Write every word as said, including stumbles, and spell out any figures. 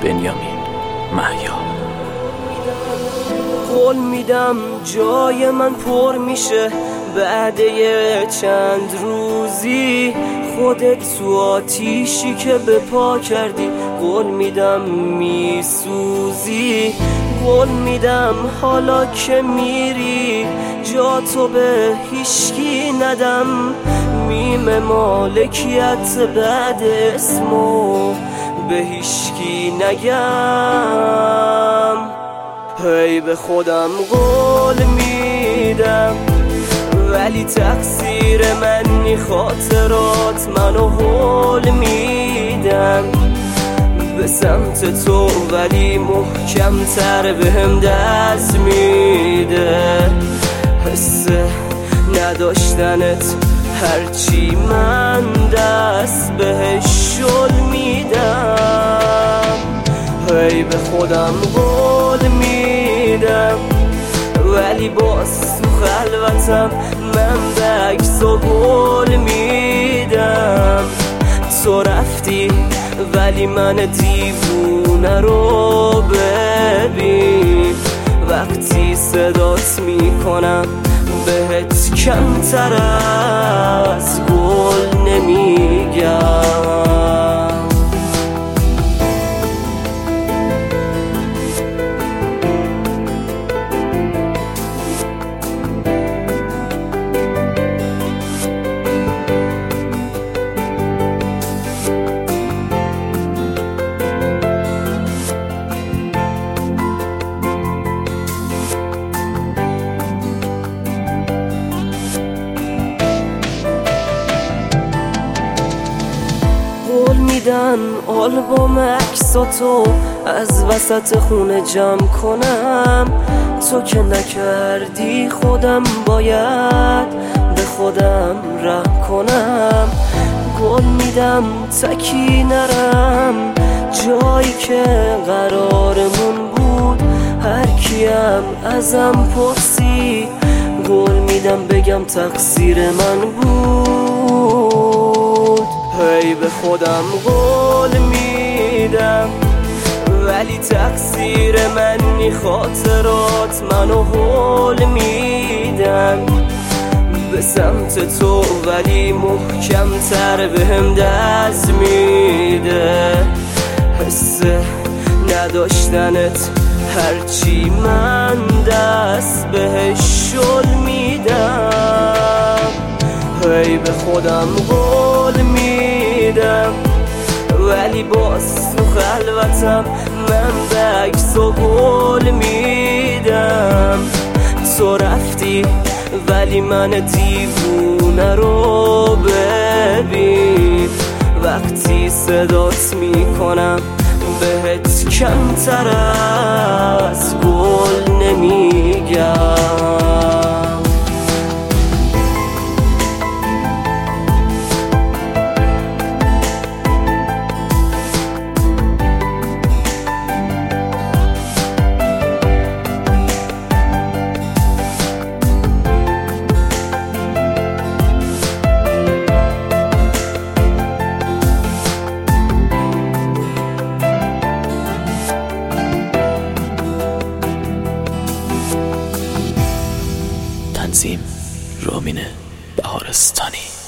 بنیامین محیا. قول میدم جای من پر میشه بعد یه چند روزی، خودت تو آتیشی که به پا کردی قول میدم میسوزی. قول میدم حالا که میری جا تو به هیچکی ندم، میم مالکیت بعد اسمو به هیچکی نگم. هی به خودم قول میدم ولی تقصیر منی، خاطرات منو هول میدن به سمت تو ولی محکم تر بهم دست میده. حس نداشتنت هرچی من دست بهش شل میدم. هی به خودم قول میدم ولی باز تو خلوتم من به عکس و گل میدم. تو رفتی ولی من دیوونه رو ببین، وقتی صدات میکنم بهت کمتر از گل نمیگم. میدن آلبوم عکساتو از وسط خونه جمع کنم، تو که نکردی خودم باید به خودم رحم کنم. قول میدم تکی نرم جایی که قرارمون بود، هر کیم ازم پرسی قول میدم بگم تقصیر من بود. هی به خودم قول میدم ولی تقصیر منی، خاطرات منو هول میدن به سمت تو ولی محکم تر بهم دست میده. حس نداشتنت هرچی من دست بهش شل میدم. هی به خودم قول میدم ولی باز تو خلوتم من به عکس و گل میدم. تو رفتی ولی من دیوونه رو ببین، وقتی صدات میکنم بهت کمتر از گل نمیگم. تنظیم رامین بهارستانی.